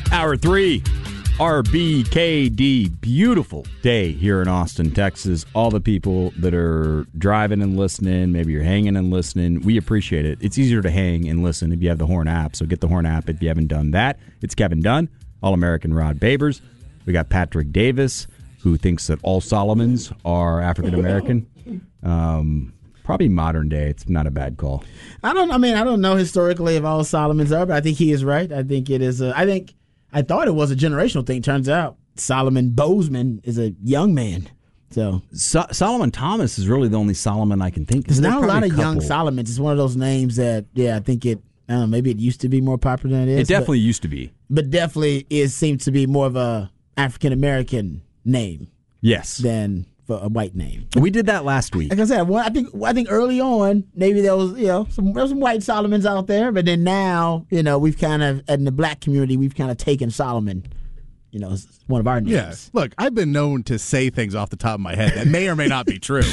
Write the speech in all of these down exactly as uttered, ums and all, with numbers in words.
Hour three, R B K D. Beautiful day here in Austin, Texas. All the people that are driving and listening, maybe you're hanging and listening, we appreciate it. It's easier to hang and listen if you have the Horn app, so get the Horn app if you haven't done that. It's Kevin Dunn, All-American Rod Babers. We got Patrick Davis, who thinks that all Solomons are African-American. Um... Probably modern day. It's not a bad call. I don't. I mean, I don't know historically if all Solomons are, but I think he is right. I think it is. A, I think I thought it was a generational thing. Turns out Solomon Bozeman is a young man. So, so Solomon Thomas is really the only Solomon I can think of. There's, There's not a lot of a young Solomons. It's one of those names that, yeah, I think it. I don't know. Maybe it used to be more popular than it is. It definitely but, used to be, but definitely it seems to be more of a African American name. Yes, than a white name. We did that last week. Like I said, well, I think I think early on maybe there was you know some there was some white Solomons out there, but then now you know we've kind of in the black community we've kind of taken Solomon, you know, as one of our names. Yeah, look, I've been known to say things off the top of my head that may or may not be true.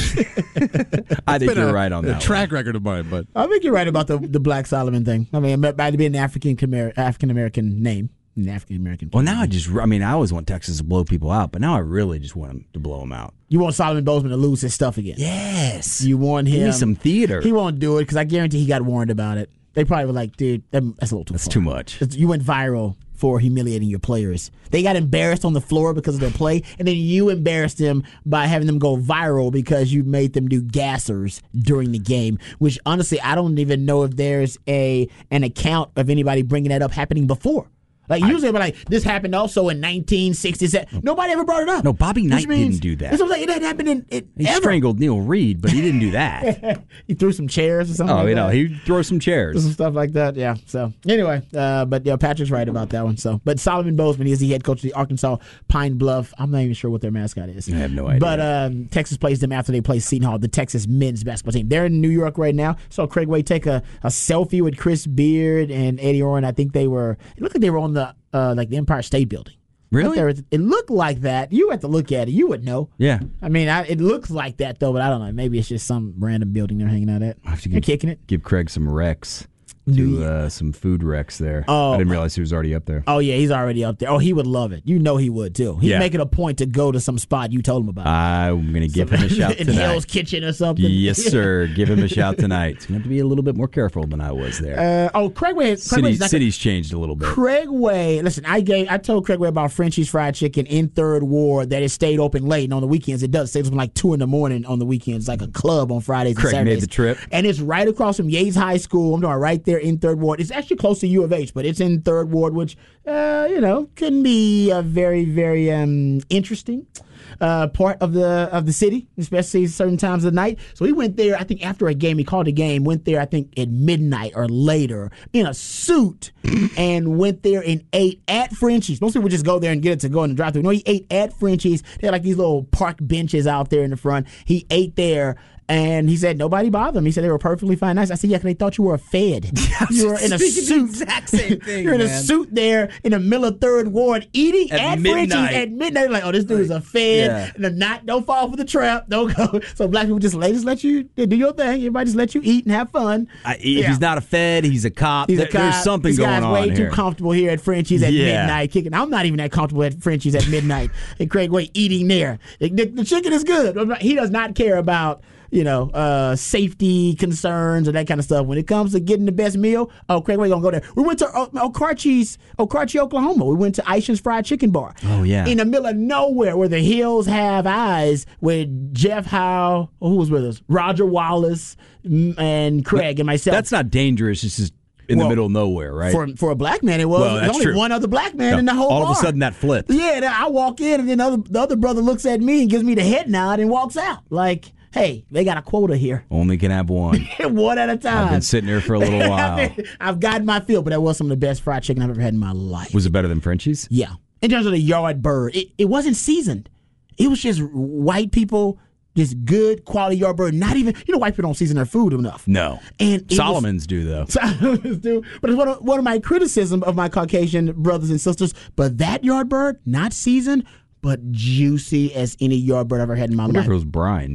I think you're a, right on that. A track one. record of mine, but I think you're right about the the black Solomon thing. I mean, it might be an African African American name. An African American. Well, now I just, I mean, I always want Texas to blow people out, but now I really just want them to blow them out. You want Solomon Bozeman to lose his stuff again? Yes. You want him. Give me some theater. He won't do it because I guarantee he got warned about it. They probably were like, dude, that's a little too That's far. too much. You went viral for humiliating your players. They got embarrassed on the floor because of their play, and then you embarrassed them by having them go viral because you made them do gassers during the game, which honestly, I don't even know if there's a an account of anybody bringing that up happening before. Like, usually, I, like, this happened also in nineteen sixty-seven. Nobody ever brought it up. No, Bobby Knight means, didn't do that. That's what I'm saying. It didn't happen in it He ever. strangled Neil Reed, but he didn't do that. He threw some chairs or something oh, like you that. know, he'd throw some chairs. Some stuff like that, yeah. So, anyway, uh, but yeah, Patrick's right about that one. So, But Solomon Bozeman is the head coach of the Arkansas Pine Bluff. I'm not even sure what their mascot is. I have no idea. But um, Texas plays them after they play Seton Hall, the Texas men's basketball team. They're in New York right now. So Craig Way take a, a selfie with Chris Beard and Eddie Orrin. I think they were, it looked like they were on the, uh, like the Empire State Building. Really? There, it looked like that. You had to look at it. You would know. Yeah. I mean, I, it looks like that, though, but I don't know. Maybe it's just some random building they're hanging out at. I have to They're give, kicking it. Give Craig some recs. Do uh, some food recs there. Oh, I didn't realize he was already up there. Oh, yeah, he's already up there. Oh, he would love it. You know he would, too. He'd Yeah. make it a point to go to some spot you told him about. I'm going to give him a shout in tonight. Hell's Kitchen or something. Yes, sir. Give him a shout tonight. It's going to have to be a little bit more careful than I was there. Uh, oh, Craig Way. Craig City, Way's not city's changed a little bit. Craig Way. Listen, I gave. I told Craig Way about Frenchie's Fried Chicken in Third Ward that it stayed open late, and on the weekends it does. It stays open like two in the morning on the weekends, like a club on Fridays and Craig Saturdays. made the trip. And it's right across from Yates High School. I'm talking right there in Third Ward. It's actually close to U of H, but it's in Third Ward, which, uh, you know, can be a very, very um, interesting uh, part of the of the city, especially certain times of the night. So we went there, I think, after a game. He called a game, went there, I think, at midnight or later in a suit and went there and ate at Frenchie's. Most people would just go there and get it to go in the drive-thru. No, he ate at Frenchie's. They had like these little park benches out there in the front. He ate there. And he said nobody bothered him. He said they were perfectly fine. Nice. I said, yeah, because they thought you were a Fed. You were in a suit. Exact same thing. You're in man. a suit there in the middle of Third Ward eating At at, midnight. Frenchie's at midnight. They're like, oh, this dude is a Fed. Yeah. And they're not, don't fall for the trap. Don't go. So black people just let, just let you do your thing. Everybody just let you eat and have fun. I, if Yeah. he's not a Fed, he's a cop. He's There- a cop. There's something This going guy's on way here. too comfortable here at Frenchie's at Yeah. midnight kicking. I'm not even that comfortable at Frenchie's at midnight. And Craig Way eating there. The, the, the chicken is good. He does not care about, you know, uh, safety concerns or that kind of stuff. When it comes to getting the best meal, oh, Craig Way gonna go there. We went to uh, Okarche's, Okarche, Oklahoma. We went to Aisha's Fried Chicken Bar. Oh, yeah. In the middle of nowhere where the hills have eyes with Jeff Howe, who was with us? Roger Wallace mm, and Craig and myself. That's not dangerous. It's just in Well, the middle of nowhere, right? For for a black man, it was. Well, There's that's only true. one other black man No, in the whole all bar. of a sudden that flipped. Yeah, and I walk in, and then the other, the other brother looks at me and gives me the head nod and walks out. Like, hey, they got a quota here. Only can have one. One at a time. I've been sitting here for a little while. I've gotten my fill, but that was some of the best fried chicken I've ever had in my life. Was it better than Frenchie's? Yeah. In terms of the yard bird, it, it wasn't seasoned. It was just white people, just good quality yard bird. Not even, you know, white people don't season their food enough. No. And it Solomon's do, though. Solomons do. But it's one of, one of my criticism of my Caucasian brothers and sisters. But that yard bird, not seasoned, but juicy as any yard bird I've ever had in my I wonder life. if it was brined.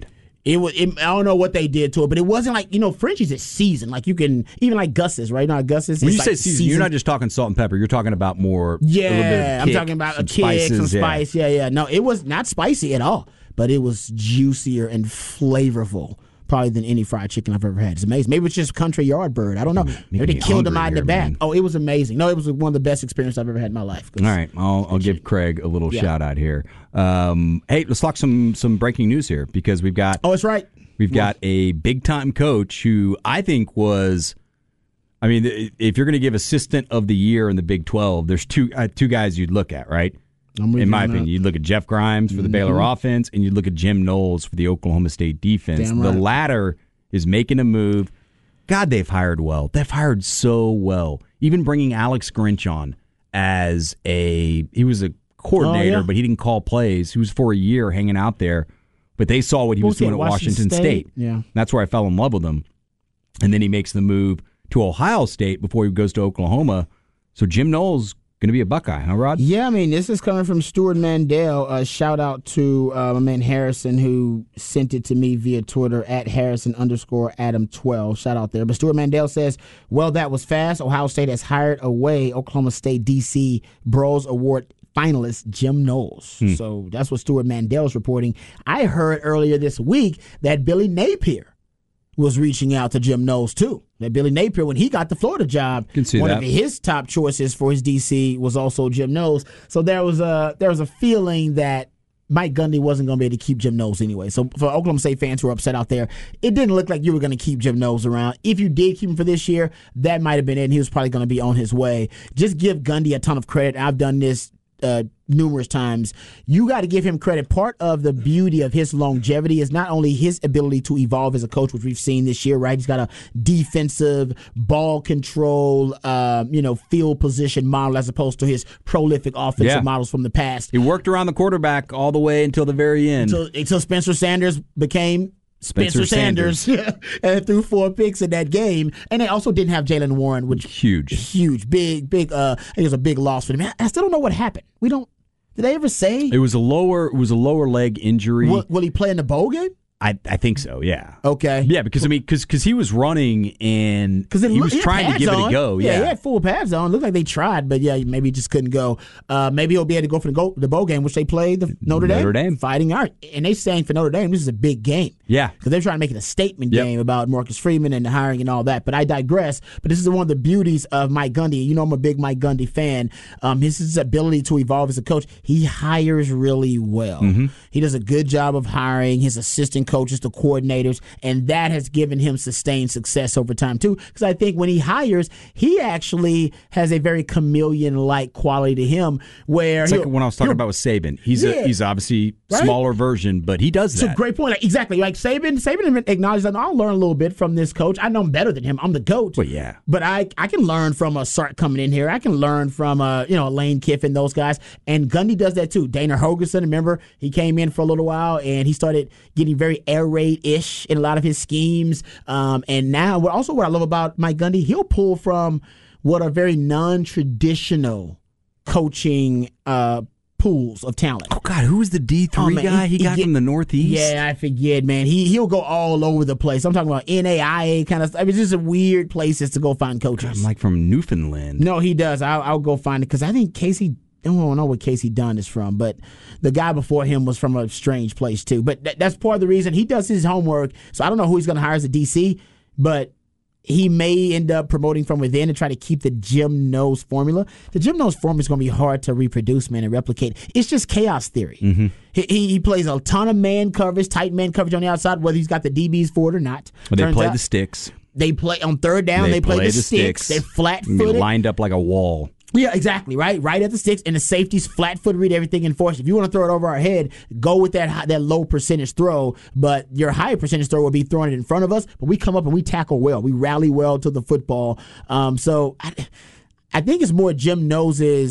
It was. It, I don't know what they did to it, but it wasn't like, you know, Frenchie's is seasoned. Like you can even like Gus's, right? Not Gus's. When it's you like say season, you're not just talking salt and pepper. You're talking about more. Yeah, a little bit of I'm kick, talking about a some kick, spices, some yeah. spice. Yeah, yeah. No, it was not spicy at all, but it was juicier and flavorful. Probably than any fried chicken I've ever had. It's amazing. Maybe it's just Country Yard Bird. I don't know. Making Maybe they me killed them hungry out in the here, back. man. Oh, it was amazing. No, it was one of the best experiences I've ever had in my life. All right, I'll, I'll give Craig a little Yeah. shout out here. Um, hey, let's talk some some breaking news here because we've got Oh, it's right. we've got a big time coach who I think was. I mean, if you're going to give assistant of the year in the Big twelve, there's two uh, two guys you'd look at, right? I'm with In you my on that. opinion, you'd look at Jeff Grimes for the Mm-hmm. Baylor offense, and you'd look at Jim Knowles for the Oklahoma State defense. Damn The right. latter is making a move. God, they've hired well. They've hired so well. Even bringing Alex Grinch on as a he was a coordinator, Oh, yeah. but he didn't call plays. He was for a year hanging out there, but they saw what he What was was he doing at at Washington, Washington State. State? Yeah. That's where I fell in love with him. And then he makes the move to Ohio State before he goes to Oklahoma. So Jim Knowles going to be a Buckeye, huh, Rod? Yeah, I mean, this is coming from Stuart Mandel. Uh, shout out to uh, my man Harrison, who sent it to me via Twitter at Harrison underscore Adam twelve. Shout out there. But Stuart Mandel says, well, that was fast. Ohio State has hired away Oklahoma State D C Bros Award finalist Jim Knowles. Hmm. So that's what Stuart Mandel's reporting. I heard earlier this week that Billy Napier was reaching out to Jim Knowles, too. That Billy Napier, when he got the Florida job, Can see one that. of his top choices for his D C was also Jim Knowles. So there was a there was a feeling that Mike Gundy wasn't going to be able to keep Jim Knowles anyway. So for Oklahoma State fans who are upset out there, it didn't look like you were going to keep Jim Knowles around. If you did keep him for this year, that might have been it, and he was probably going to be on his way. Just give Gundy a ton of credit. I've done this Uh, numerous times. You got to give him credit. Part of the beauty of his longevity is not only his ability to evolve as a coach, which we've seen this year, right? He's got a defensive ball control, um, you know, field position model as opposed to his prolific offensive Yeah. models from the past. He worked around the quarterback all the way until the very end. Until, until Spencer Sanders became Spencer, Spencer Sanders, and threw four picks in that game. And they also didn't have Jalen Warren, which Huge. huge, big, big. Uh, I think it was a big loss for them. I, I still don't know what happened. We don't. Did they ever say? It was a lower it was a lower leg injury. Will, will he play in the bowl game? I, I think so, yeah. Okay. Yeah, because I mean, because he was running and Because he was trying to give it a go. Yeah, Yeah, he had full pads on. Looked like they tried, but yeah, maybe he just couldn't go. Uh, maybe he'll be able to go for the, go, the bowl game, which they played the Notre Dame. Notre Dame. Fighting Art. And they saying for Notre Dame, this is a big game. Yeah. Because they're trying to make it a statement Yep. game about Marcus Freeman and the hiring and all that. But I digress. But this is one of the beauties of Mike Gundy. You know I'm a big Mike Gundy fan. Um, his, his ability to evolve as a coach. He hires really well. Mm-hmm. He does a good job of hiring his assistant coaches, the coordinators, and that has given him sustained success over time too. Because I think when he hires, he actually has a very chameleon-like quality to him. Where It's like he'll- when I was talking he'll- about with Saban. He's Yeah. a he's obviously Right? smaller version, but he does It's a that. great point. Like, exactly. Like Saban, Saban acknowledged that I'll learn a little bit from this coach. I know I'm better than him. I'm the GOAT. Well, yeah. But I I can learn from a Sark coming in here. I can learn from uh you know Lane Kiffin, those guys. And Gundy does that too. Dana Hogerson, remember, he came in for a little while and he started getting very air raid ish in a lot of his schemes. Um, and now, what also what I love about Mike Gundy, he'll pull from what are very non traditional coaching uh pools of talent. Oh God, who was the D three Oh, man, guy he- he, he got get- from the Northeast? Yeah, I forget, man. He he'll go all over the place. I'm talking about N A I A kind of stuff. I mean, it's just weird places to go find coaches. I'm like from Newfoundland. No, he does. I'll, I'll go find it because I think Casey. I don't know where Casey Dunn is from, but the guy before him was from a strange place too. But th- that's part of the reason he does his homework. So I don't know who he's going to hire as a D C, but he may end up promoting from within and try to keep the Jim Knowles formula. The Jim Knowles formula is going to be hard to reproduce, man, and replicate. It's just chaos theory. Mm-hmm. He, he he plays a ton of man coverage, tight man coverage on the outside, whether he's got the D Bs for it or not. But they Turns play out the sticks. They play on third down. They, play, the, sticks. They're flat I mean, footed. lined up like a wall. Yeah, exactly, right? Right at the sticks, and the safeties flat-foot read everything in force. If you want to throw it over our head, go with that high, that low percentage throw, but your high percentage throw will be throwing it in front of us, but we come up and we tackle well. We rally well to the football. Um, so I, I think it's more Jim Knowles'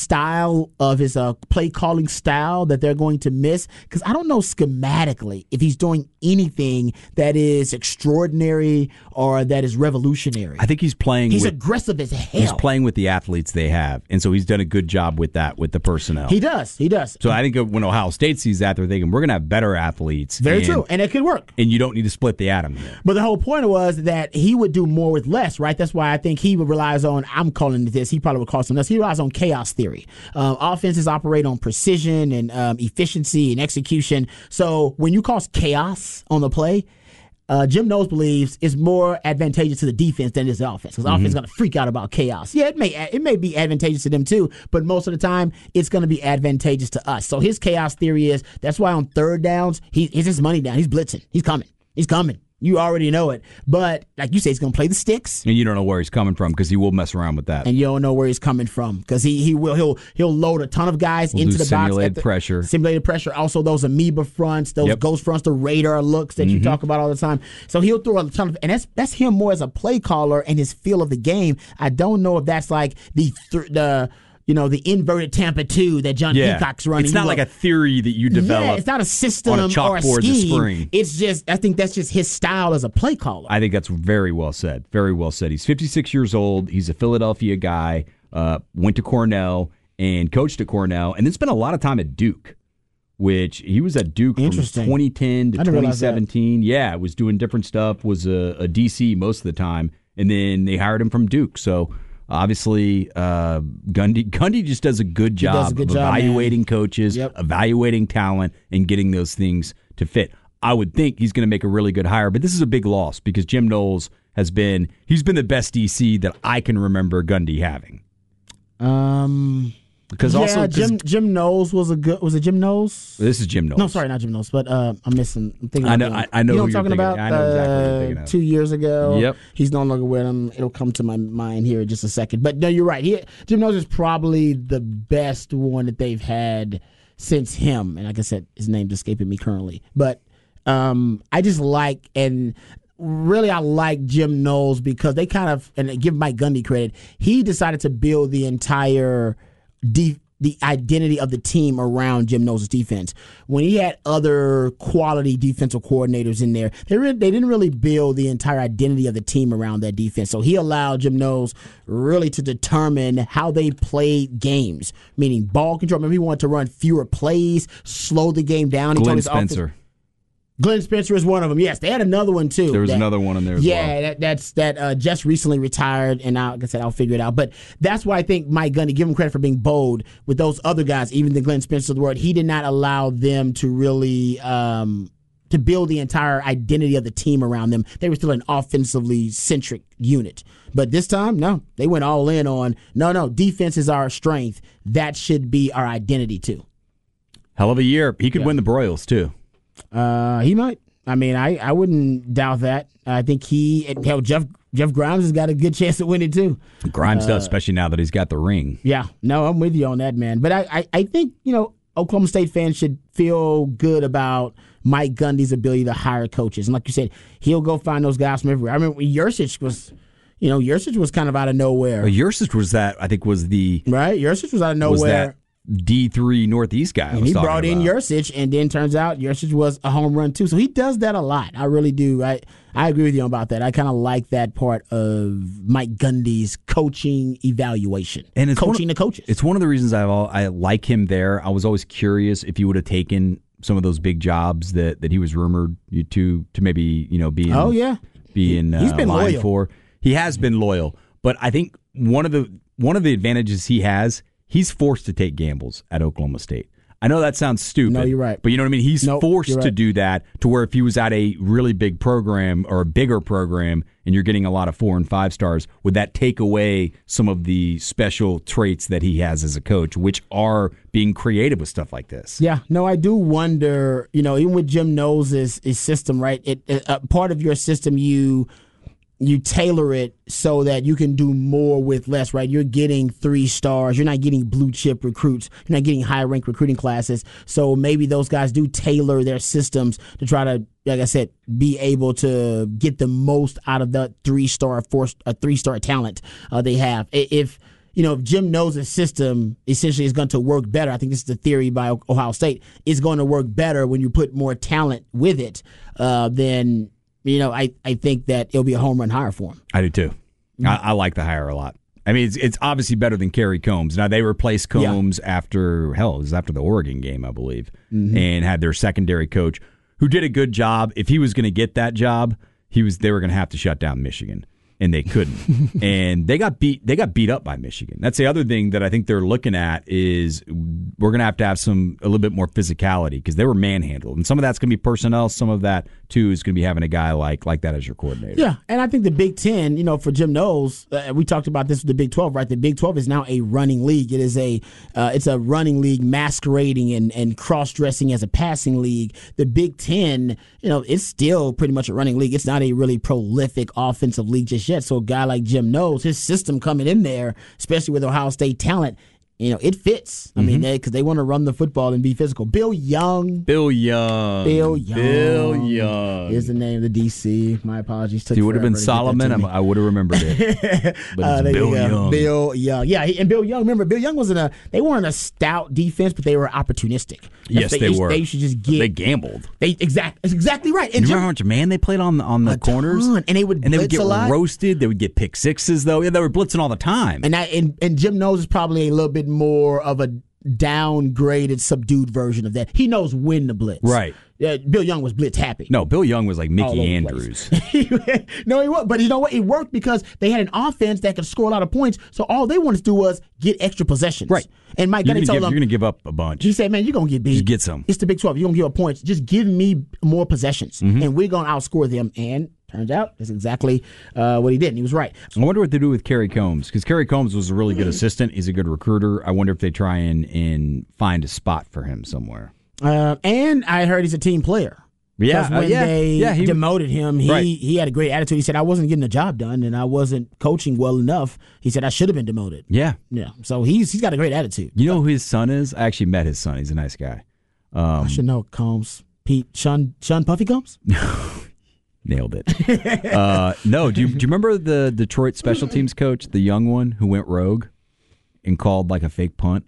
style of his uh, play calling style that they're going to miss, because I don't know schematically if he's doing anything that is extraordinary or that is revolutionary. I think he's playing. He's with, aggressive as hell. He's playing with the athletes they have, and so he's done a good job with that with the personnel. He does. He does. So I think when Ohio State sees that, they're thinking we're going to have better athletes. Very and, true, and it could work. And you don't need to split the atom here. But the whole point was that he would do more with less, right? That's why I think he relies on, I'm calling it this, he probably would call something else, he relies on chaos theory. Um, offenses operate on precision and um, efficiency and execution. So when you cause chaos on the play, Uh, Jim Knowles believes it's more advantageous to the defense than it is the offense, because the Mm-hmm. offense is going to freak out about chaos. Yeah, it may it may be advantageous to them too, but most of the time it's going to be advantageous to us. So his chaos theory is that's why on third downs he, he's his money down. He's blitzing. He's coming. He's coming. You already know it. But like you say, he's going to play the sticks. And you don't know where he's coming from because he will mess around with that. And you don't know where he's coming from because he he will he'll he'll load a ton of guys We'll into do the box. simulated at the, pressure. Simulated pressure. Also those amoeba fronts, those Yep. ghost fronts, the radar looks that you talk about all the time. So he'll throw a ton of, and that's that's him more as a play caller and his feel of the game. I don't know if that's like the th- the you know the inverted Tampa two that John Yeah. Peacock's running. It's not You like know, a theory that you develop. Yeah, it's not a system on a or a chalkboard this scheme. spring. It's just I think that's just his style as a play caller. I think that's very well said. Very well said. He's fifty-six years old. He's a Philadelphia guy. Uh, went to Cornell and coached at Cornell, and then spent a lot of time at Duke, which he was at Duke from Interesting. twenty ten to I didn't twenty realize that. seventeen. Yeah, was doing different stuff. Was a, a D C most of the time, and then they hired him from Duke. So obviously, uh, Gundy Gundy just does a good job does a good of job, evaluating coaches, Yep. evaluating talent, and getting those things to fit. I would think he's going to make a really good hire, but this is a big loss because Jim Knowles has been he's been the best D C that I can remember Gundy having. Um, Because yeah, also 'cause- Jim Jim Knowles was a good. Was it Jim Knowles? this is Jim Knowles. No, sorry, not Jim Knowles, but uh, I'm missing. I'm thinking. I of know- him. I- I know You know who what I'm you're talking thinking. about. I know exactly what you're Uh, thinking of. Two years ago. Yep. He's no longer with him. It'll come to my mind here in just a second. But no, you're right. He, Jim Knowles is probably the best one that they've had since him. And like I said, his name's escaping me currently. But um, I just like and. Really, I like Jim Knowles because they kind of, and I give Mike Gundy credit, he decided to build the entire de- the identity of the team around Jim Knowles' defense. When he had other quality defensive coordinators in there, they re- they didn't really build the entire identity of the team around that defense. So he allowed Jim Knowles really to determine how they played games, meaning ball control. Remember, he wanted to run fewer plays, slow the game down. He told Glenn his offense- Spencer. Glenn Spencer is one of them. Yes, they had another one too. There was that- another one in there as yeah, well. that, that's that uh, just recently retired, and I, like I said, I'll figure it out. But that's why I think Mike Gundy, give him credit for being bold with those other guys, even the Glenn Spencer of the world. He did not allow them to really um, to build the entire identity of the team around them. They were still an offensively centric unit. But this time, no, they went all in on no, no. Defense is our strength. That should be our identity too. Hell of a year. He could Yeah. win the Broyles too. Uh, he might. I mean, I, I wouldn't doubt that. I think he, hell, Jeff Jeff Grimes has got a good chance to win it too. Grimes Uh, does, especially now that he's got the ring. Yeah, no, I'm with you on that, man. But I, I, I think, you know, Oklahoma State fans should feel good about Mike Gundy's ability to hire coaches. And like you said, he'll go find those guys from everywhere. I remember when Yurcich was, you know, Yurcich was kind of out of nowhere. Well, Yurcich was that, I think, was the Right? Yurcich was out of was nowhere. that D three Northeast guy. I And was he talking brought in about. Yurcich, and then turns out Yurcich was a home run too. So he does that a lot. I really do. I I agree with you about that. I kind of like that part of Mike Gundy's coaching evaluation And it's one coaching of- the coaches. It's one of the reasons I I like him there. I was always curious if he would have taken some of those big jobs that, that he was rumored to to maybe you know be in, Oh, yeah. be in He's uh, been line loyal. for. He has been loyal, but I think one of the one of the advantages he has, he's forced to take gambles at Oklahoma State. I know that sounds stupid. No, you're right. But you know what I mean? He's Nope, forced you're to right. do that to where if he was at a really big program or a bigger program and you're getting a lot of four and five stars, would that take away some of the special traits that he has as a coach, which are being creative with stuff like this? Yeah, no, I do wonder. You know, even with Jim Knowles' his system, right? It, it uh, part of your system, you you tailor it so that you can do more with less, right? You're getting three stars. You're not getting blue chip recruits. You're not getting high rank recruiting classes. So maybe those guys do tailor their systems to try to, like I said, be able to get the most out of the three star, four, uh, three star talent uh, they have. I- If you know, if Jim Knowles' system essentially is going to work better, I think this is the theory by Ohio State, is going to work better when you put more talent with it, uh, then, you know, I, I think that it'll be a home run hire for him. I do too. Mm-hmm. I, I like the hire a lot. I mean, it's, it's obviously better than Kerry Combs. Now, they replaced Combs yeah. after, hell, it was after the Oregon game, I believe, mm-hmm. and had their secondary coach who did a good job. If he was going to get that job, he was they were going to have to shut down Michigan. And they couldn't, and they got beat. They got beat up by Michigan. That's the other thing that I think they're looking at is we're going to have to have some a little bit more physicality because they were manhandled, and some of that's going to be personnel. Some of that too is going to be having a guy like like that as your coordinator. Yeah, and I think the Big Ten, you know, for Jim Knowles, uh, we talked about this with the Big twelve, right? The Big twelve is now a running league. It is a uh, it's a running league masquerading and and cross dressing as a passing league. The Big Ten, you know, it's still pretty much a running league. It's not a really prolific offensive league just yet. So a guy like Jim Knowles, his system coming in there, especially with Ohio State talent, you know, it fits. I mm-hmm. mean, because they, they want to run the football and be physical. Bill Young. Bill Young. Bill Young. Bill Young. Is the name of the D C. My apologies. If it would have been Solomon, I would have remembered it. But uh, it's Bill Young. Bill Young. Yeah, and Bill Young, remember, Bill Young was in a, they weren't a stout defense, but they were opportunistic. Yes, they, they were. They should just get. They gambled. They exact. That's exactly right. And you Jim, remember how much man they played on on the a corners, ton. and they would and they would blitz get a lot. roasted. They would get pick sixes though. Yeah, they were blitzing all the time. And that and, and Jim Knowles is probably a little bit more of a downgraded, subdued version of that. He knows when to blitz. Right. Uh, Bill Young was blitz happy. No, Bill Young was like Mickey Andrews. No, he was. But you know what? It worked because they had an offense that could score a lot of points. So all they wanted to do was get extra possessions. Right. And Mike Gundy told them, you're going to give up a bunch. He said, man, you're going to get beat. Just get some. It's the Big twelve. You're going to give up points. Just give me more possessions. Mm-hmm. And we're going to outscore them. And turns out that's exactly uh, what he did. And he was right. I wonder what they do with Kerry Combs, because Kerry Combs was a really good assistant. He's a good recruiter. I wonder if they try and, and find a spot for him somewhere. Uh, and I heard he's a team player. Yeah, when uh, yeah, they yeah, he, demoted him, he, right. he had a great attitude. He said, I wasn't getting the job done, and I wasn't coaching well enough. He said, I should have been demoted. Yeah. Yeah. So he's he's got a great attitude. You know who his son is? I actually met his son. He's a nice guy. Um, I should know. Combs. Pete. Sean, Sean Puffy Combs? Nailed it. uh, no, do you, do you remember the Detroit special teams coach, the young one who went rogue and called like a fake punt?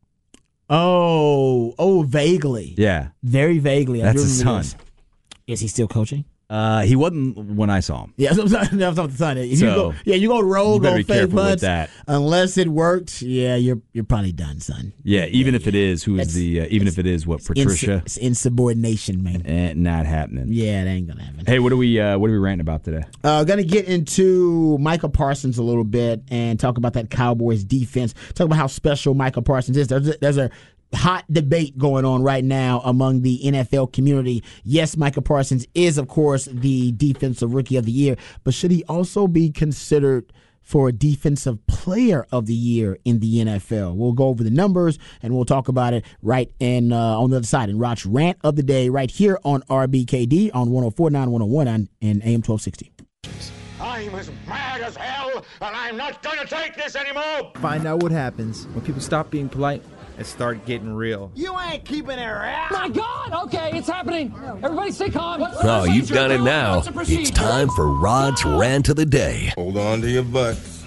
Oh, oh, vaguely. Yeah. Very vaguely. I That's his son. This. Is he still coaching? Uh, he wasn't when I saw him. Yeah, that's what the son. If so, you go, yeah, you go rogue you on fake punts. That. Unless it worked, yeah, you're you're probably done, son. Yeah, even yeah, if it is, who is the? Uh, even if it is what Patricia? Ins- it's insubordination, man. Eh, not happening. Yeah, that ain't gonna happen. Hey, what are we? Uh, what are we ranting about today? Uh, gonna get into Micah Parsons a little bit and talk about that Cowboys defense. Talk about how special Micah Parsons is. There's a, there's a hot debate going on right now among the N F L community. Yes, Micah Parsons is, of course, the Defensive Rookie of the Year, but should he also be considered for Defensive Player of the Year in the N F L? We'll go over the numbers and we'll talk about it right in, uh, on the other side. And Roch Rant of the Day right here on R B K D on one oh four point nine, one oh one and A M twelve sixty. I'm as mad as hell, and I'm not going to take this anymore. Find out what happens when people stop being polite and start getting real. You ain't keeping it around. My God! Okay, it's happening. Everybody stay calm. What's oh, you've done it now. It's time for Rod's Rant of the Day. Hold on to your butts.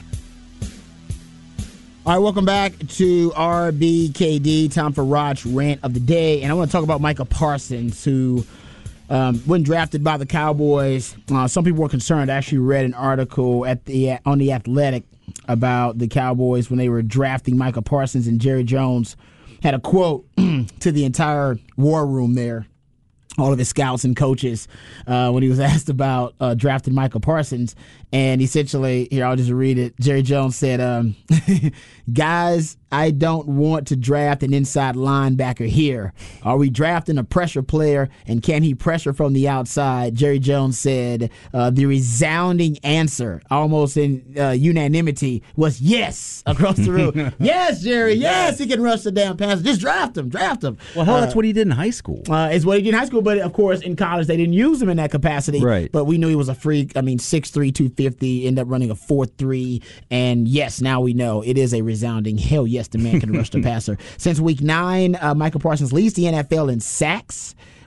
All right, welcome back to R B K D. Time for Rod's Rant of the Day. And I want to talk about Micah Parsons, who um, when drafted by the Cowboys, uh, some people were concerned. I actually read an article at the on The Athletic about the Cowboys when they were drafting Micah Parsons, and Jerry Jones had a quote to the entire war room there, all of his scouts and coaches, uh, when he was asked about uh, drafting Micah Parsons. And essentially, here, I'll just read it. Jerry Jones said, um, guys, I don't want to draft an inside linebacker here. Are we drafting a pressure player, and can he pressure from the outside? Jerry Jones said uh, the resounding answer, almost in uh, unanimity, was yes across the room. Yes, Jerry, yes, he can rush the damn passer. Just draft him, draft him. Well, hell, uh, that's what he did in high school. Uh, it's what he did in high school, but of course, in college, they didn't use him in that capacity. Right. But we knew he was a freak. I mean, six three, two fifty, ended up running a four three, and yes, now we know it is a resounding hell yes, the man can rush the passer. Since week nine, uh, Micah Parsons leads the N F L in sacks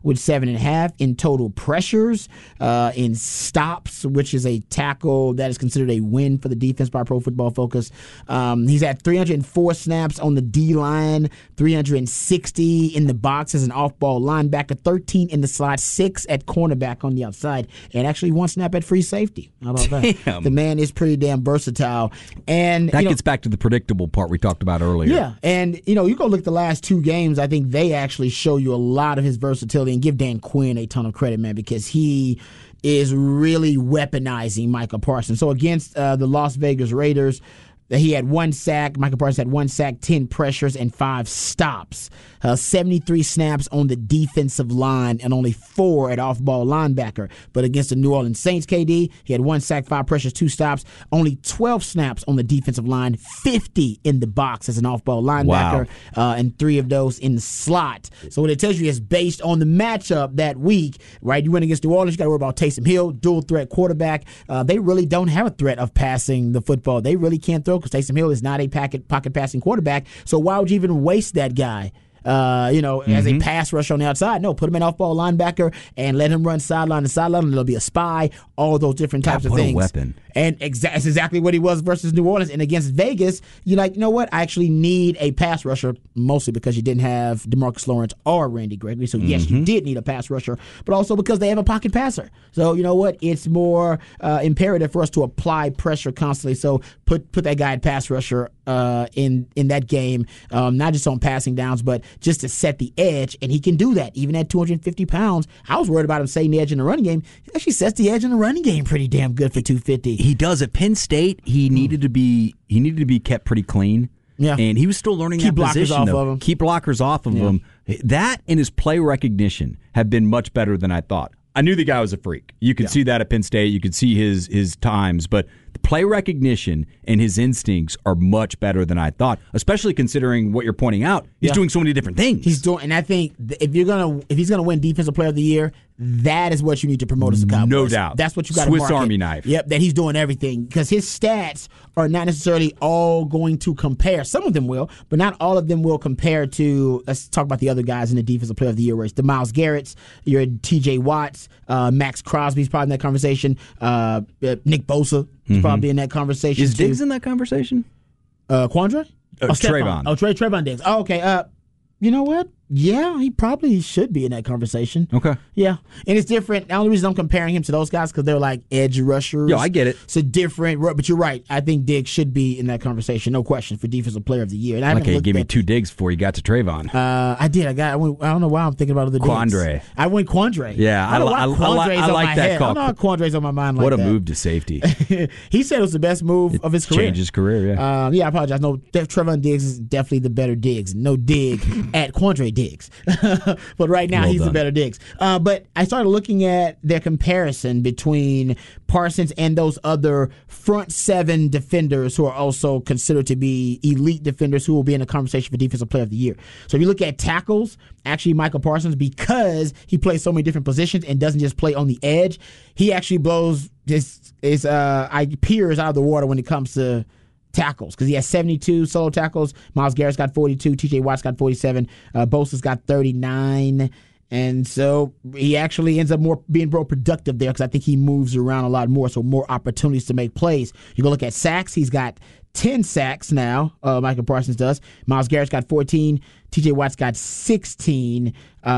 with seven and a half in total pressures, uh, in stops, which is a tackle that is considered a win for the defense by Pro Football Focus. Um, he's had three hundred four snaps on the D-line, three hundred sixty in the box as an off-ball linebacker, thirteen in the slot, six at cornerback on the outside, and actually one snap at free safety. How about that? Damn. The man is pretty damn versatile. And That you know, gets back to the predictable part we talked about earlier. yeah, and you know, you go look at the last two games, I think they actually show you a lot of his versatility, and give Dan Quinn a ton of credit, man, because he is really weaponizing Micah Parsons. So against uh, the Las Vegas Raiders, he had one sack. Micah Parsons had one sack, ten pressures, and five stops. Uh, seventy-three snaps on the defensive line and only four at off-ball linebacker. But against the New Orleans Saints, K D, he had one sack, five pressures, two stops, only twelve snaps on the defensive line, fifty in the box as an off-ball linebacker, wow. uh, and three of those in the slot. So what it tells you is based on the matchup that week, right? You went against New Orleans, you got to worry about Taysom Hill, dual-threat quarterback. Uh, they really don't have a threat of passing the football. They really can't throw because Taysom Hill is not a pocket pocket passing quarterback. So why would you even waste that guy? Uh, you know, mm-hmm. as a pass rush on the outside. No, put him in off-ball linebacker and let him run sideline to sideline. And it'll be a spy, all those different types God, of what things. A weapon. And exa- that's exactly what he was versus New Orleans. And against Vegas, you're like, you know what? I actually need a pass rusher, mostly because you didn't have DeMarcus Lawrence or Randy Gregory. So, yes, mm-hmm. you did need a pass rusher, but also because they have a pocket passer. So, you know what? It's more uh, imperative for us to apply pressure constantly. So, put put that guy at pass rusher uh, in, in that game, um, not just on passing downs, but just to set the edge. And he can do that, even at two hundred fifty pounds. I was worried about him setting the edge in the running game. He actually sets the edge in the running game pretty damn good for two fifty. He does. At Penn State, he needed to be he needed to be kept pretty clean. Yeah. And he was still learning Keep that blockers position. off though. of him. Keep blockers off of yeah. him. That and his play recognition have been much better than I thought. I knew the guy was a freak. You could yeah. see that at Penn State. You could see his his times, but the play recognition and his instincts are much better than I thought, especially considering what you're pointing out. He's yeah. doing so many different things. He's doing, and I think if you're gonna if he's gonna win Defensive Player of the Year, that is what you need to promote as a Cowboys. No doubt. That's what you got to Swiss market. Army knife. Yep, that he's doing everything because his stats are not necessarily all going to compare. Some of them will, but not all of them will compare to. Let's talk about the other guys in the Defensive Player of the Year race: the Myles Garrett's, your T J Watts, uh, Max Crosby's probably in that conversation. Uh, uh, Nick Bosa is mm-hmm. probably in that conversation. Is too. Diggs in that conversation? Uh, Quandre? Uh, oh, Trayvon. Oh, Trey Trayvon Diggs. Oh, okay. Uh, you know what? Yeah, he probably should be in that conversation. Okay. Yeah. And it's different. The only reason I'm comparing him to those guys because they're like edge rushers. Yo, I get it. It's a different, but you're right. I think Diggs should be in that conversation, no question, for Defensive Player of the Year. And I okay, you gave me at, two digs before you got to Trayvon. Uh, I did. I got. I, went, I don't know why I'm thinking about other Quandre. Diggs. I went Quandre. Yeah, I, don't I, know I, why I, Quandre's I, I on like my that head. call. I don't know how Quandre's on my mind like what a that. move to safety. He said it was the best move it of his career. Changed his career, yeah. Um, yeah, I apologize. No, Trayvon Diggs is definitely the better Diggs. No dig at Quandre Diggs. But right now, well he's done. the better Diggs. Uh, but I started looking at their comparison between Parsons and those other front seven defenders who are also considered to be elite defenders who will be in the conversation for Defensive Player of the Year. So if you look at tackles, actually Michael Parsons, because he plays so many different positions and doesn't just play on the edge, he actually blows his, his uh, peers out of the water when it comes to tackles because he has seventy-two solo tackles. Myles Garrett's got forty-two. T J Watt's got forty-seven. Uh, Bosa's got thirty-nine. And so he actually ends up more being more productive there because I think he moves around a lot more, so more opportunities to make plays. You go look at sacks. He's got ten sacks now, uh, Michael Parsons does. Myles Garrett's got fourteen. T J Watt's got sixteen.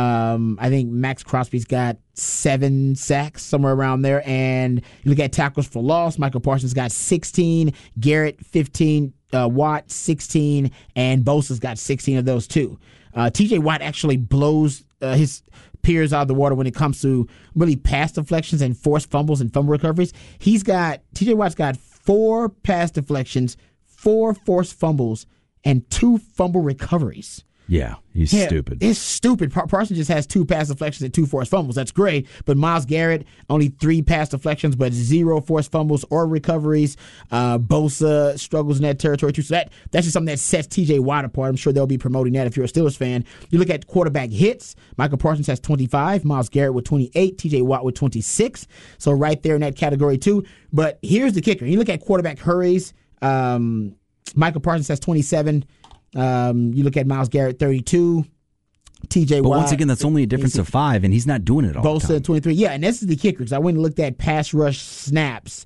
Um, I think Max Crosby's got seven sacks, somewhere around there. And you look at tackles for loss. Michael Parsons got sixteen. Garrett, fifteen. Uh, Watt, sixteen. And Bosa's got sixteen of those, too. Uh, T J Watt actually blows uh, his peers out of the water when it comes to really pass deflections and forced fumbles and fumble recoveries. He's got, T J Watt's got four pass deflections, four forced fumbles, and two fumble recoveries. Yeah, he's yeah, stupid. It's stupid. Par- Parsons just has two pass deflections and two forced fumbles. That's great. But Myles Garrett, only three pass deflections, but zero forced fumbles or recoveries. Uh, Bosa struggles in that territory too. So that, that's just something that sets T J Watt apart. I'm sure they'll be promoting that if you're a Steelers fan. You look at quarterback hits. Michael Parsons has twenty-five. Myles Garrett with twenty-eight. T J Watt with twenty-six. So right there in that category too. But here's the kicker. You look at quarterback hurries. Um, Michael Parsons has twenty-seven. Um, you look at Myles Garrett, thirty-two. T J But Watt. once again, that's only a difference of five, and he's not doing it all the Bosa time. at twenty-three. Yeah, and this is the kicker because I went and looked at pass rush snaps.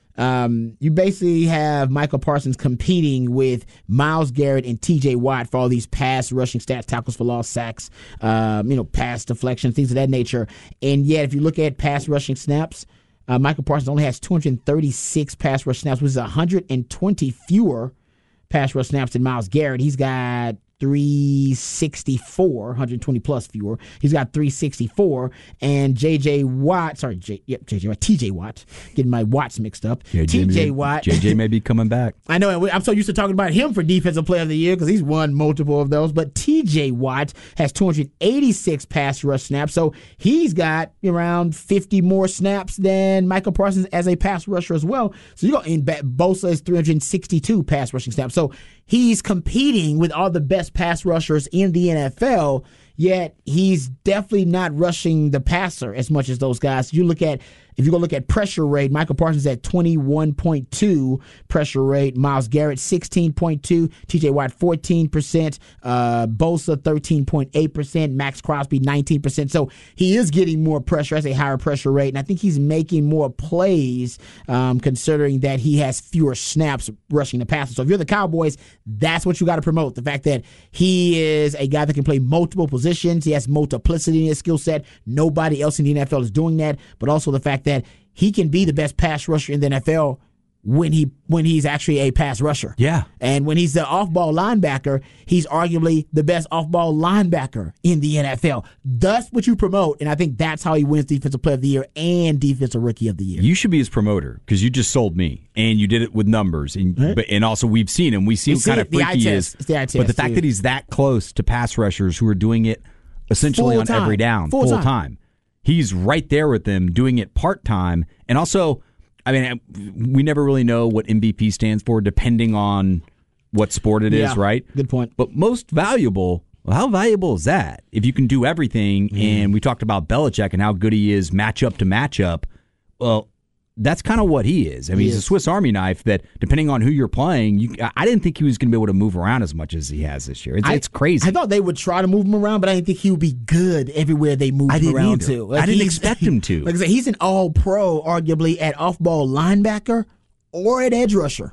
Um, you basically have Michael Parsons competing with Myles Garrett and T J Watt for all these pass rushing stats, tackles for loss, sacks, um, you know, pass deflection, things of that nature. And yet, if you look at pass rushing snaps, uh, Michael Parsons only has two hundred thirty-six pass rush snaps, which is one hundred twenty fewer pass rush snaps than Myles Garrett. He's got three sixty-four, one hundred twenty plus fewer. He's got three sixty-four, and J J Watt, sorry, J, yep, J J Watt, T J Watt, getting my Watts mixed up. Yeah, T J may, Watt. J J may be coming back. I know, and we- I'm so used to talking about him for Defensive Player of the Year because he's won multiple of those, but T J Watt has two hundred eighty-six pass rush snaps, so he's got around fifty more snaps than Michael Parsons as a pass rusher as well. So you go in, Bosa is three hundred sixty-two pass rushing snaps, so he's competing with all the best pass rushers in the N F L, yet he's definitely not rushing the passer as much as those guys. You look at, if you go look at pressure rate, Michael Parsons at twenty-one point two pressure rate, Myles Garrett sixteen point two, T J Watt fourteen percent, uh, Bosa thirteen point eight percent, Max Crosby nineteen percent. So he is getting more pressure as a higher pressure rate, and I think he's making more plays um, considering that he has fewer snaps rushing the passer. So if you're the Cowboys, that's what you got to promote. The fact that he is a guy that can play multiple positions. He has multiplicity in his skill set. Nobody else in the N F L is doing that. But also the fact that he can be the best pass rusher in the N F L when he when he's actually a pass rusher. Yeah. And when he's the off-ball linebacker, he's arguably the best off-ball linebacker in the N F L. That's what you promote, and I think that's how he wins Defensive Player of the Year and Defensive Rookie of the Year. You should be his promoter because you just sold me, and you did it with numbers, and Right. but, and also we've seen him. We see We what see kind it, of the freak eye he test. is. It's the eye But the test, fact too. that he's that close to pass rushers who are doing it essentially Full on time. every down, Full full, time. time. He's right there with them doing it part time, and also, I mean, we never really know what M V P stands for, depending on what sport it is, Yeah, right? good point. But most valuable, well, how valuable is that? If you can do everything, and we talked about Belichick and how good he is matchup to matchup, well, that's kind of what he is. I mean, He he's is. a Swiss Army knife that, depending on who you're playing, you, I didn't think he was going to be able to move around as much as he has this year. It's, I- it's crazy. I thought they would try to move him around, but I didn't think he would be good everywhere they moved I him didn't around either. to. I didn't he's- expect him to. Like I said, he's an all-pro, arguably, at off-ball linebacker or at edge rusher.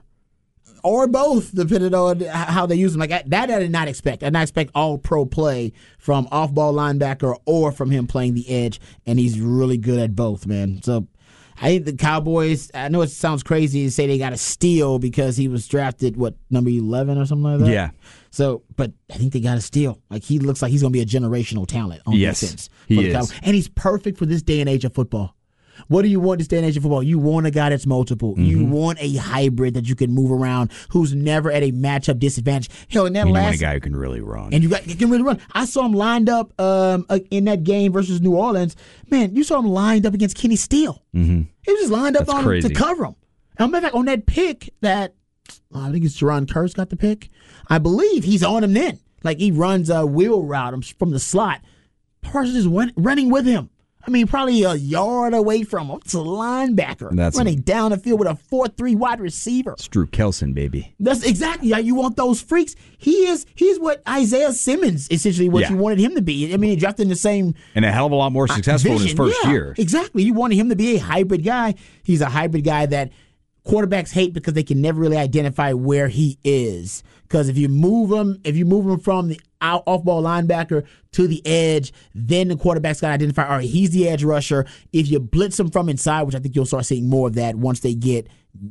Or both, depending on how they use him. Like that, I did not expect. I did not expect all-pro play from off-ball linebacker or from him playing the edge, and he's really good at both, man. So I think the Cowboys, I know it sounds crazy to say they got a steal because he was drafted, what, number eleven or something like that? Yeah. So, but I think they got a steal. Like, he looks like he's going to be a generational talent on Yes, defense. he for the is. Cowboys. And he's perfect for this day and age of football. What do you want this day and age of football? You want a guy that's multiple. Mm-hmm. You want a hybrid that you can move around, who's never at a matchup disadvantage. Hell, in that you want a last guy who can really run. and you got you can really run. I saw him lined up um, uh, in that game versus New Orleans. Man, you saw him lined up against Kenny Steele. Mm-hmm. He was just lined up That's on crazy. him to cover him. And matter of fact, on that pick that I think it's Jerron Curse got the pick. I believe he's on him then. Like he runs a wheel route from the slot. Parsons is run, running with him. I mean, probably a yard away from him. It's a linebacker That's running a- down the field with a four three wide receiver. It's Drew Kelson, baby. That's exactly how you want those freaks. He is he's what Isaiah Simmons essentially what Yeah. you wanted him to be. I mean, he drafted in the same And a hell of a lot more successful in his vision. first Yeah, year. Exactly. You wanted him to be a hybrid guy. He's a hybrid guy that quarterbacks hate because they can never really identify where he is. Because if you move him, if you move him from the out off-ball linebacker to the edge, then the quarterback's got to identify, all right, he's the edge rusher. If you blitz him from inside, which I think you'll start seeing more of that once they get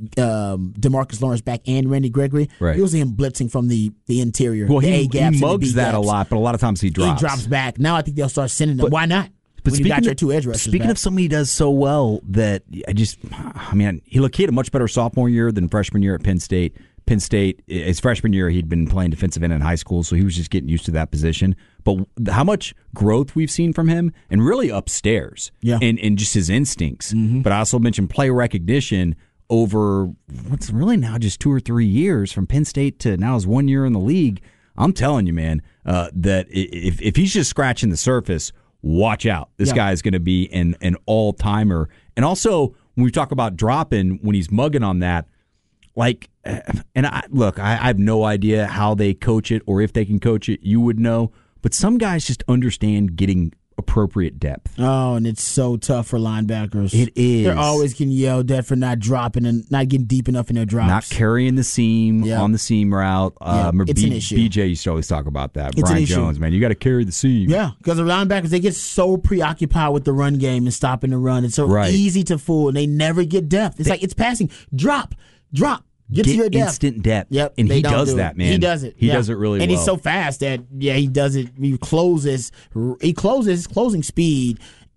um, DeMarcus Lawrence back and Randy Gregory, Right. you'll see him blitzing from the, the interior. Well, the he, A he gaps and the mugs B that a gaps. lot, but a lot of times he drops. He drops back. Now I think they'll start sending them. Why not? But when you got speaking your of- two edge rushers Speaking back. of somebody he does so well that I just, I mean, he looked he had a much better sophomore year than freshman year at Penn State. Penn State, his freshman year, he'd been playing defensive end in high school, so he was just getting used to that position. But how much growth we've seen from him, and really upstairs, Yeah. and, and just his instincts. But I also mentioned play recognition over what's really now just two or three years from Penn State to now his one year in the league. I'm telling you, man, uh, that if if he's just scratching the surface, watch out. This Yeah. guy is going to be an, an all-timer. And also, when we talk about dropping, when he's mugging on that, like, and I look, I, I have no idea how they coach it or if they can coach it. You would know. but some guys just understand getting appropriate depth. Oh, and it's so tough for linebackers. It is. They're always getting yelled at for not dropping and not getting deep enough in their drops. Not carrying the seam Yeah. on the seam route. Yeah, Um, it's B- an issue. B J used to always talk about that. It's an Brian issue. Jones, man, you got to carry the seam. Yeah, because the linebackers, they get so preoccupied with the run game and stopping the run. It's so Right. easy to fool, and they never get depth. It's like it's passing. Drop, drop, get, to your Get depth. instant depth. Yep, And they he don't does do that, it. man. He does it. He yeah. does it really and well. he's so fast that, yeah, he does it. He closes. He closes. His closing speed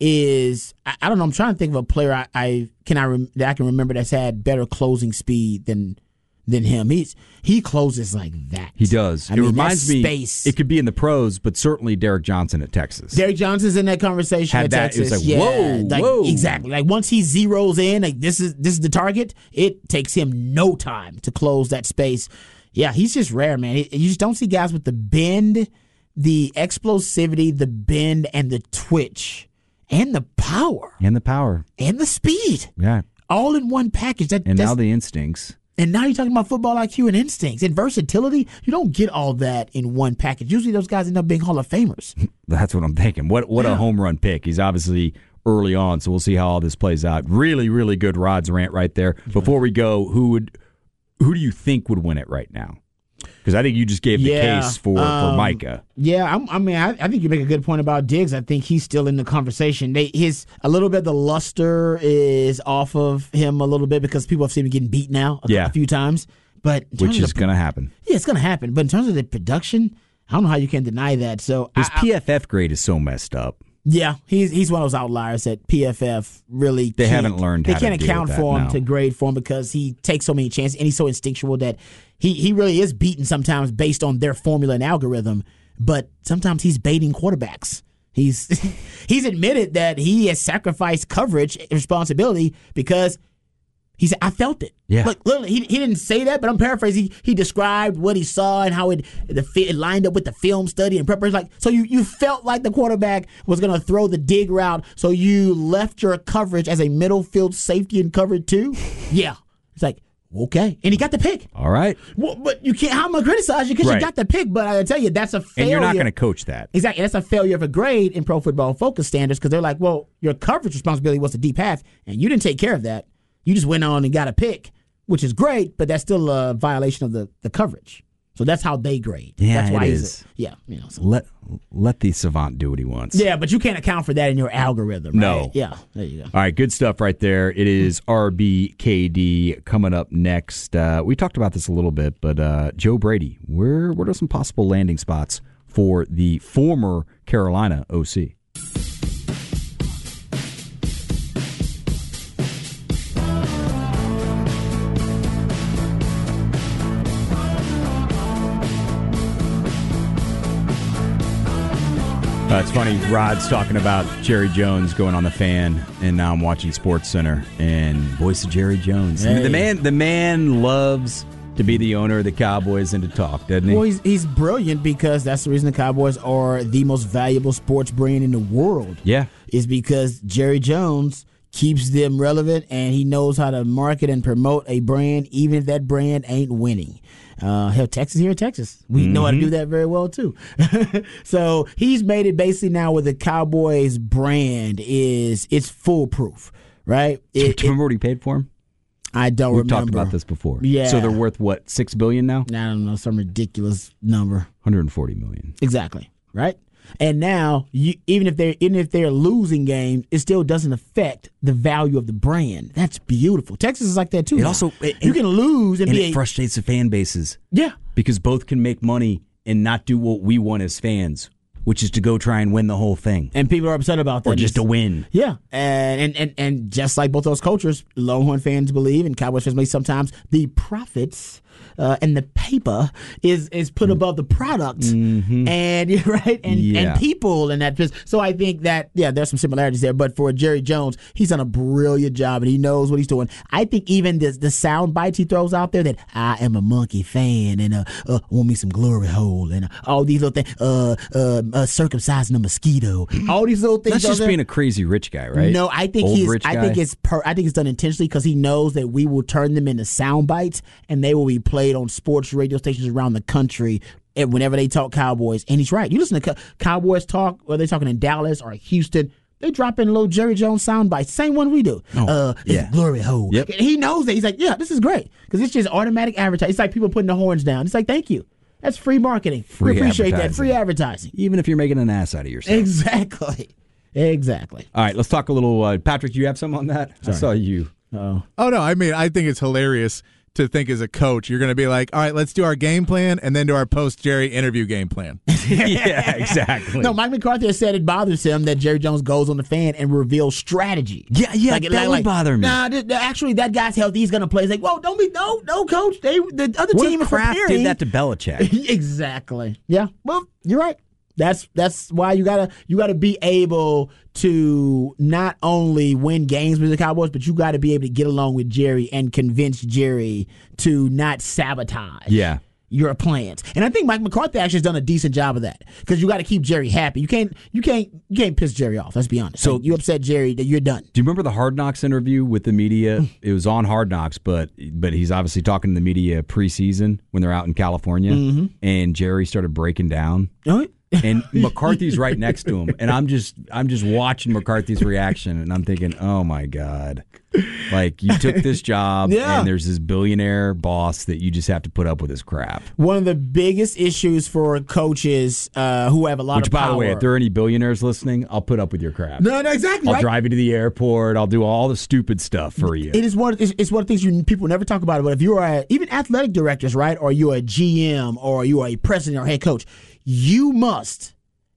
is, I, I don't know, I'm trying to think of a player I, I can I rem, that I can remember that's had better closing speed than than him. He's he closes like that. He does. I it mean, reminds that me, space. it could be in the pros, but certainly Derek Johnson at Texas. Derek Johnson's in that conversation Had at that- it was Texas. like, yeah, whoa, like, whoa. exactly. Like once he zeroes in, like this is this is the target. It takes him no time to close that space. Yeah, he's just rare, man. He- you just don't see guys with the bend, the explosivity, the bend, and the twitch, and the power, And the power. and the speed, Yeah. all in one package. That, And that's, now the instincts. and now you're talking about football I Q and instincts and versatility. You don't get all that in one package. Usually those guys end up being Hall of Famers. That's what I'm thinking. What what a home run pick. He's obviously early on, so we'll see how all this plays out. Really, really good Rod's rant right there. Before we go, who would who do you think would win it right now? Because I think you just gave the Yeah, case for, um, for Micah. Yeah, I'm, I mean, I, I think you make a good point about Diggs. I think he's still in the conversation. They, his a little bit the luster is off of him a little bit because people have seen him getting beat now a, Yeah. a few times. But in terms Which of is the- going to happen. yeah, it's going to happen. But in terms of the production, I don't know how you can deny that. So His I- I- P F F grade is so messed up. yeah, he's he's one of those outliers that P F F really They can't- haven't learned They how to can't deal account with for that, him no. to grade for him because he takes so many chances and he's so instinctual that he he really is beaten sometimes based on their formula and algorithm. But sometimes he's baiting quarterbacks. He's he's admitted that he has sacrificed coverage responsibility because he said, I felt it. Yeah. Like, literally, he, he didn't say that, but I'm paraphrasing. He, he described what he saw and how it the fi- it lined up with the film study and preparation. Like, so you, you felt like the quarterback was going to throw the dig route, so you left your coverage as a middle field safety and covered two? Yeah. It's like, okay. And he got the pick. All right. Well, but you can't, how am I going to criticize you because Right. you got the pick? But I tell you, that's a failure. And you're not going to coach that. Exactly. That's a failure of a grade in Pro Football Focus standards because they're like, well, your coverage responsibility was the deep half, and you didn't take care of that. You just went on and got a pick, which is great, but that's still a violation of the, the coverage. So that's how they grade. Yeah, that's why it he's is. A, yeah, you know. So. Let let the savant do what he wants. Yeah, but you can't account for that in your algorithm. Right? No. Yeah. There you go. All right, good stuff right there. It is R B K D coming up next. Uh, we talked about this a little bit, but uh, Joe Brady, where what are some possible landing spots for the former Carolina O C? Uh, it's funny, Rod's talking about Jerry Jones going on the Fan, and now I'm watching Sports Center and voice of Jerry Jones. Hey. The man, the man loves to be the owner of the Cowboys and to talk, doesn't he? Well, he's, he's brilliant because that's the reason the Cowboys are the most valuable sports brand in the world. Yeah. Is because Jerry Jones keeps them relevant and he knows how to market and promote a brand even if that brand ain't winning. Uh, hell, Texas here in Texas. We mm-hmm. know how to do that very well, too. So he's made it basically now where the Cowboys brand is, it's foolproof, right? It, do you remember what he paid for him? I don't We've remember. talked about this before. Yeah. So they're worth, what, six billion dollars now? I don't know, some ridiculous number. one hundred forty million dollars. Exactly, right? And now, you, even if they're even if they're losing games, it still doesn't affect the value of the brand. That's beautiful. Texas is like that too. It now. also it, you can lose and, and be it a, frustrates the fan bases. Yeah, because both can make money and not do what we want as fans, which is to go try and win the whole thing, and people are upset about that. Or just to win. Yeah, and and and, and just like both those cultures, Longhorn fans believe and Cowboys fans believe sometimes the profits uh, and the paper is is put above the product, mm-hmm. and right and yeah. and people and that. So I think that yeah, there's some similarities there. But for Jerry Jones, he's done a brilliant job and he knows what he's doing. I think even the the sound bites he throws out there that I am a monkey fan and uh, uh want me some glory hole and uh, all these little things, uh, uh, uh circumcising a mosquito, all these little things. That's just there. being a crazy rich guy, right? No, I think Old he's. rich I guy? think it's. Per, I think it's done intentionally because he knows that we will turn them into sound bites and they will be played on sports radio stations around the country And whenever they talk Cowboys, and he's right. You listen to Cowboys talk, whether they're talking in Dallas or Houston, they drop in a little Jerry Jones sound bite, same one we do. Oh, uh, it's yeah. glory hole. Yep. He knows that. He's like, yeah, this is great because it's just automatic advertising. It's like people putting the horns down. It's like, thank you. That's free marketing. Free we appreciate advertising. that. Free advertising. Even if you're making an ass out of yourself. Exactly. Exactly. All right, let's talk a little. Uh, Patrick, do you have something on that? Sorry. I saw you. Oh. Oh, no. I mean, I think it's hilarious to think as a coach, you're going to be like, all right, let's do our game plan and then do our post-Jerry interview game plan. Yeah, exactly. No, Mike McCarthy has said it bothers him that Jerry Jones goes on the fan and reveals strategy. Yeah, yeah, like, that like, would like, bother me. Nah, th- th- actually, that guy's healthy. He's going to play. He's like, whoa, don't be, no, no, coach. They, the other What team if is Kraft preparing. did that to Belichick? Exactly. Yeah. Well, you're right. That's that's why you gotta you gotta be able to not only win games with the Cowboys, but you gotta be able to get along with Jerry and convince Jerry to not sabotage Yeah. your plans. And I think Mike McCarthy actually has done a decent job of that because you got to keep Jerry happy. You can't you can't you can't piss Jerry off. Let's be honest. So- Like, you upset Jerry, that you're done. Do you remember the Hard Knocks interview with the media? It was on Hard Knocks, but but he's obviously talking to the media preseason when they're out in California, Mm-hmm. and Jerry started breaking down. Oh, And McCarthy's right next to him, and I'm just I'm just watching McCarthy's reaction, and I'm thinking, oh my god, like you took this job, Yeah. and there's this billionaire boss that you just have to put up with his crap. one of the biggest issues for coaches uh, who have a lot Which, of by power. the way, if there are any billionaires listening, I'll put up with your crap. no, no, exactly. I'll right? drive you to the airport. I'll do all the stupid stuff for you. It is one. It's, it's one of the things you people never talk about. But if you are a, even athletic directors, right, or you're a G M, or you are a president or head coach, you must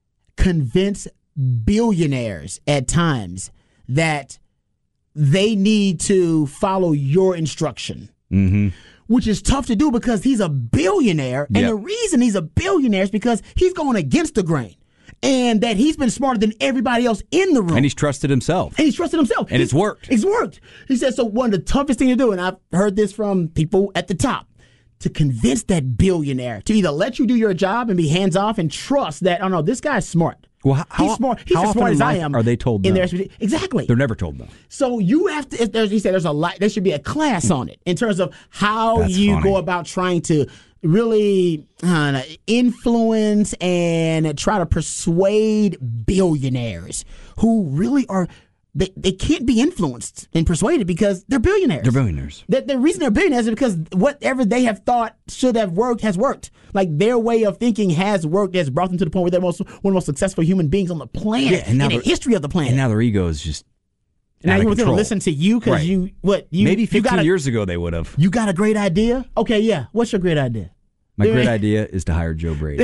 convince billionaires at times that they need to follow your instruction. Mm-hmm. Which is tough to do because he's a billionaire, and Yep. the reason he's a billionaire is because he's going against the grain, and that he's been smarter than everybody else in the room. And he's trusted himself. And he's trusted himself. And He's- it's worked. It's worked. He said, so one of the toughest things to do, and I've heard this from people at the top, to convince that billionaire to either let you do your job and be hands off and trust that, oh no, this guy's smart. Well, how- he's how- smart. He's how as often smart in as I life am. are they told in no? their exactly. They're never told no. So you have to. There's, he said there's a lot. There should be a class on it in terms of how That's you funny. go about trying to really uh, influence and try to persuade billionaires who really are. They, they can't be influenced and persuaded because they're billionaires. They're billionaires. The, the reason they're billionaires is because whatever they have thought should have worked has worked. Like their way of thinking has worked, has brought them to the point where they're most, one of the most successful human beings on the planet Yeah, and now in the they're- history of the planet. And now their ego is just Now out you of want them to control. listen to you because Right. you what you Maybe you fifteen got a, years ago they would have. You got a great idea? Okay, yeah. What's your great idea? My Yeah. great idea is to hire Joe Brady.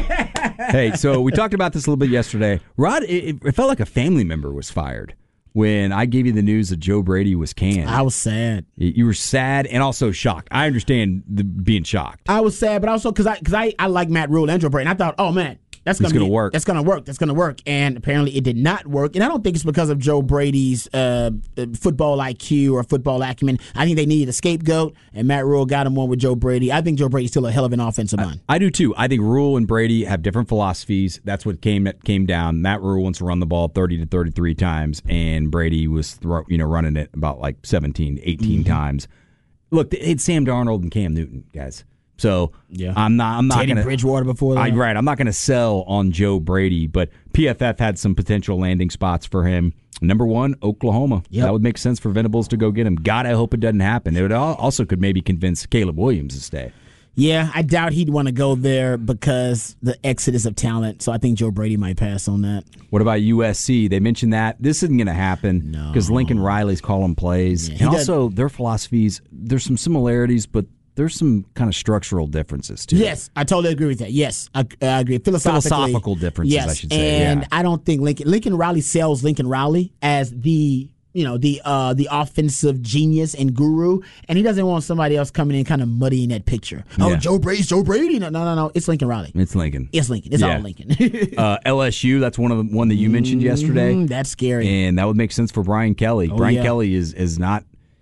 Hey, so we talked about this a little bit yesterday. Rod, it, it felt like a family member was fired when I gave you the news that Joe Brady was canned. I was sad. You were sad and also shocked. I understand the, being shocked. I was sad, but also because I because I, I like Matt Rule and Joe Brady. And I thought, oh man, that's It's gonna, gonna be- work. That's gonna work. That's gonna work. And apparently, it did not work. And I don't think it's because of Joe Brady's uh, uh, football I Q or football acumen. I think they needed a scapegoat, and Matt Rule got him one with Joe Brady. I think Joe Brady's still a hell of an offensive mind. I do too. I think Rule and Brady have different philosophies. That's what came came down. Matt Rule wants to run the ball thirty to thirty-three times, and Brady was throw, you know running it about like seventeen, eighteen Mm-hmm. times. Look, it's Sam Darnold and Cam Newton, guys. So Yeah. I'm not. I'm not Teddy going to Bridgewater before that. I, right. I'm not going to sell on Joe Brady, but P F F had some potential landing spots for him. Number one, Oklahoma. Yep. That would make sense for Venables to go get him. God, I hope it doesn't happen. It would al- also could maybe convince Caleb Williams to stay. Yeah, I doubt he'd want to go there because the exodus of talent. So I think Joe Brady might pass on that. What about U S C? They mentioned that. This isn't going to happen No. because Lincoln Riley's calling plays. Yeah, he and does- also, their philosophies, there's some similarities, but there's some kind of structural differences, too. Yes, I totally agree with that. Yes, I, I agree. Philosophically, Philosophical differences, yes, I should say, And yeah. I don't think Lincoln Lincoln Riley sells Lincoln Riley as the you know the uh, the offensive genius and guru, and he doesn't want somebody else coming in kind of muddying that picture. Oh, Yeah. Joe Brady's Joe Brady. No, no, no, no. It's Lincoln Riley. It's Lincoln. It's Lincoln. It's Yeah. all Lincoln. uh, L S U, that's one of the one that you mentioned yesterday. Mm, that's scary. And that would make sense for Brian Kelly. Oh, Brian yeah. Kelly is is not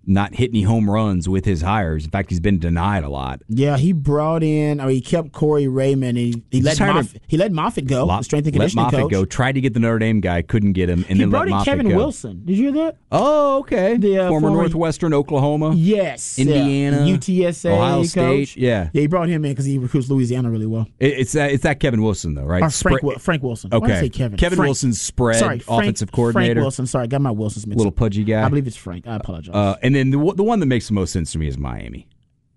not hit any home runs with his hires. In fact, he's been denied a lot. Yeah, he brought in, or he kept Corey Raymond. And he, he, let Moff, he let Moffitt go, lot, the strength and conditioning let Moffitt coach. go. Tried to get the Notre Dame guy, couldn't get him, and he then brought let in Moffitt Kevin go. Wilson. Did you hear that? Oh, okay. The, uh, former, former Northwestern Oklahoma. Yes. Indiana. Yeah. U T S A Ohio coach. State. Yeah. Yeah, he brought him in because he recruits Louisiana really well. It, it's that. It's that Kevin Wilson though, right? Or Frank, Spre- Frank Wilson. Okay. Why did I say Kevin? Kevin Frank. Wilson's spread Sorry, Frank, offensive coordinator. Frank Wilson. Sorry, I got my Wilsons mixed Little up. pudgy guy. I believe it's Frank. I apologize. Uh, and then the the one that makes the most sense to me is Miami.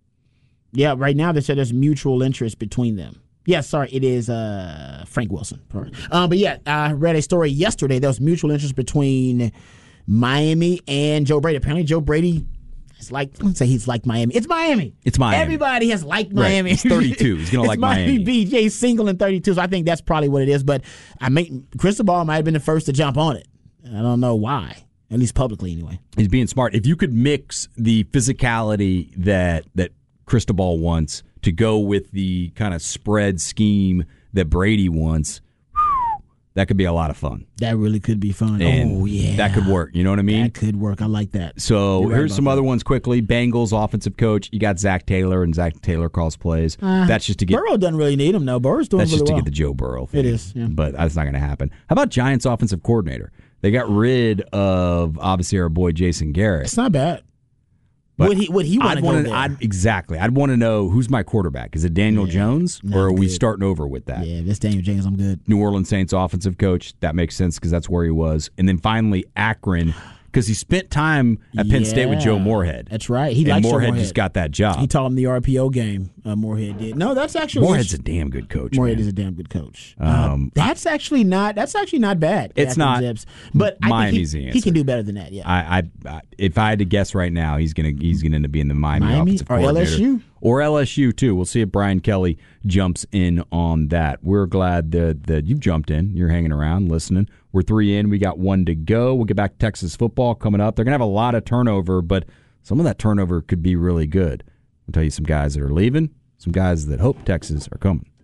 Yeah, right now they said there's mutual interest between them. Yeah, sorry, it is uh, Frank Wilson. Um, but yeah, I read a story yesterday. There was mutual interest between Miami and Joe Brady. Apparently, Joe Brady is like, let's say he's like Miami. It's Miami. It's Miami. Everybody has liked Miami. Right. He's thirty-two. He's going to like Miami. Miami. B J single and thirty-two, so I think that's probably what it is. But I mean, Cristobal might have been the first to jump on it. I don't know why. At least publicly, anyway. He's being smart. If you could mix the physicality that that Cristobal wants to go with the kind of spread scheme that Brady wants, whew, that could be a lot of fun. That really could be fun. And oh, yeah. that could work. You know what I mean? That could work. I like that. So You're right here's about some that. other ones quickly. Bengals offensive coach. You got Zach Taylor, and Zach Taylor calls plays. Uh, that's just to get Burrow doesn't really need him, though. Burrow's doing That's really just to well. get the Joe Burrow thing. It is, yeah. But that's not going to happen. How about Giants offensive coordinator? They got rid of, obviously, our boy Jason Garrett. It's not bad. But would he would he want I'd to go wanna, there? I'd, exactly. I'd want to know who's my quarterback. Is it Daniel Yeah, Jones, not or are we good. starting over with that? Yeah, if it's Daniel James, I'm good. New Orleans Saints offensive coach. That makes sense because that's where he was. And then finally Akron, because he spent time at Penn State with Yeah, Joe Moorhead. That's right. He and likes Joe Moorhead, Moorhead. just got that job. He taught him the R P O game. Uh, Moorhead did. No, that's actually Moorhead's a damn good coach. Moorhead man. is a damn good coach. Um, uh, that's actually not. That's actually not bad. It's Captain not. Zips. But I Miami's think the he, he answer. can do better than that. Yeah. I, I, I, if I had to guess right now, he's gonna he's gonna end up being the Miami, Miami offensive or coordinator. L S U? Or L S U too. We'll see if Brian Kelly jumps in on that. We're glad that that you've jumped in. You're hanging around, listening. We're three in. We got one to go. We'll get back to Texas football coming up. They're gonna have a lot of turnover, but some of that turnover could be really good. I'll tell you some guys that are leaving, some guys that hope Texas are coming.